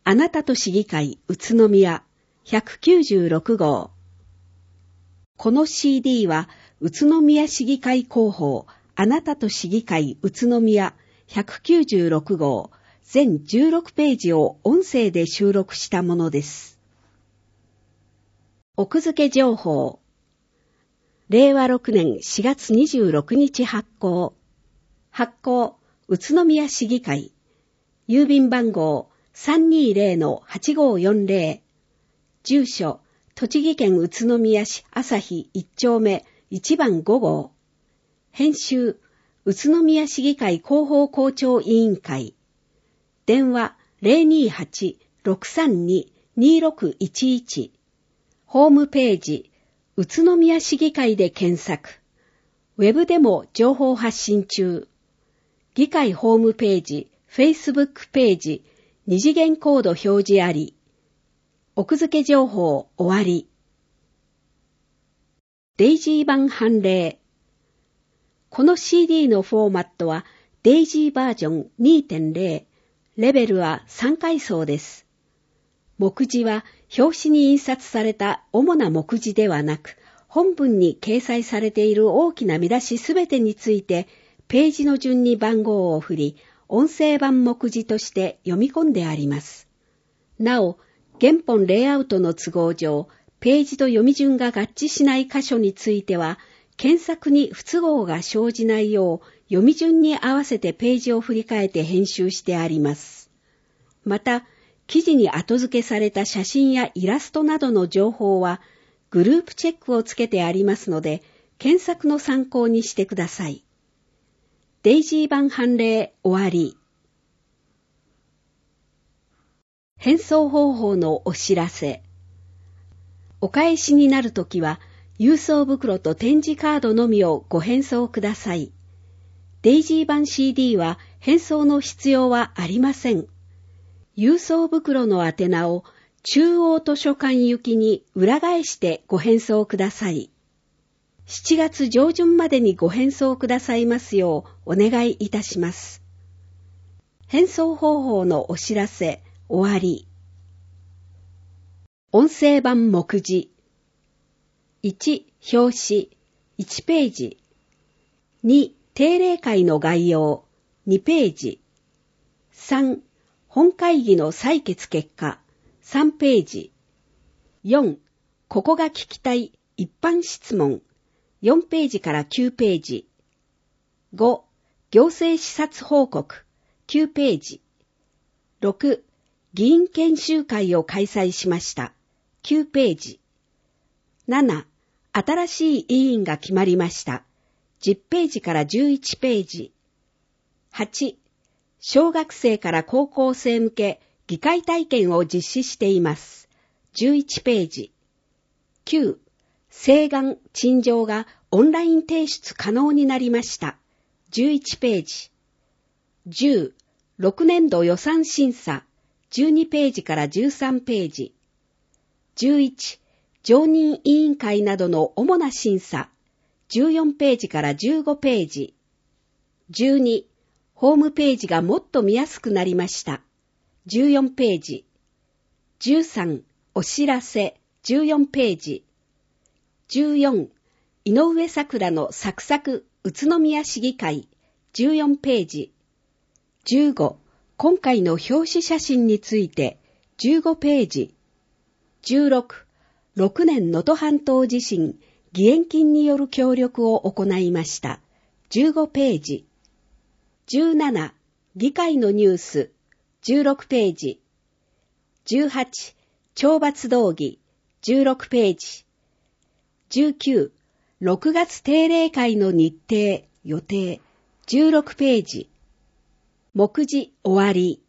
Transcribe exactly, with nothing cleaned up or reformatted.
あなたと市議会宇都宮ひゃくきゅうじゅうろく号。この シーディー は宇都宮市議会広報あなたと市議会宇都宮ひゃくきゅうじゅうろく号全じゅうろくページを音声で収録したものです。奥付け情報。れいわろくねんしがつにじゅうろくにち発行。発行、宇都宮市議会。郵便番号 さんにーぜろのはちごーよんぜろ。住所、栃木県宇都宮市旭いっ丁目いちばんご号。編集、宇都宮市議会広報校長委員会。電話 ゼロにーはち ろくさんに にーろくいちいち。ホームページ、宇都宮市議会で検索。ウェブでも情報発信中。議会ホームページ、Facebook ページ、二次元コード表示あり。奥付け情報終わり。デイジー版判例。この シーディー のフォーマットはデイジーバージョン にてんゼロ、レベルはさんかいそうです。目次は表紙に印刷された主な目次ではなく、本文に掲載されている大きな見出しすべてについて、ページの順に番号を振り、音声版目次として読み込んであります。なお、原本レイアウトの都合上、ページと読み順が合致しない箇所については、検索に不都合が生じないよう、読み順に合わせてページを振り替えて編集してあります。また、記事に後付けされた写真やイラストなどの情報は、グループチェックをつけてありますので、検索の参考にしてください。デイジー版判例終わり。返送方法のお知らせ。お返しになるときは、郵送袋と展示カードのみをご返送ください。デイジー版 シーディー は返送の必要はありません。郵送袋の宛名を中央図書館行きに裏返してご返送ください。しちがつ上旬までにご返送くださいますようお願いいたします。返送方法のお知らせ終わり。音声版目次。いち、表紙いちページ。に、定例会の概要にページ。さん、本会議の採決結果さんページ。よん、ここが聞きたい一般質問よんページからきゅうページ。ご、行政視察報告きゅうページ。ろく、議員研修会を開催しましたきゅうページ。なな、新しい委員が決まりましたじゅっページからじゅういちページ。はち、小学生から高校生向け議会体験を実施していますじゅういちページ。きゅう、請願・陳情がオンライン提出可能になりましたじゅういちページ。じゅう、ろくねんど予算審査じゅうにページからじゅうさんページ。じゅういち、常任委員会などの主な審査じゅうよんページからじゅうごページ。じゅうに、ホームページがもっと見やすくなりましたじゅうよんページ。じゅうさん、お知らせじゅうよんページ。じゅうよん、井上桜のサクサク宇都宮市議会じゅうよんページ。じゅうご、今回の表紙写真についてじゅうごページ。じゅうろく、ろくねん能登半島地震義援金による協力を行いましたじゅうごページ。じゅうなな、議会のニュースじゅうろくページ。じゅうはち、懲罰動議じゅうろくページ。じゅうきゅう、ろくがつ定例会の日程予定じゅうろくページ。目次終わり。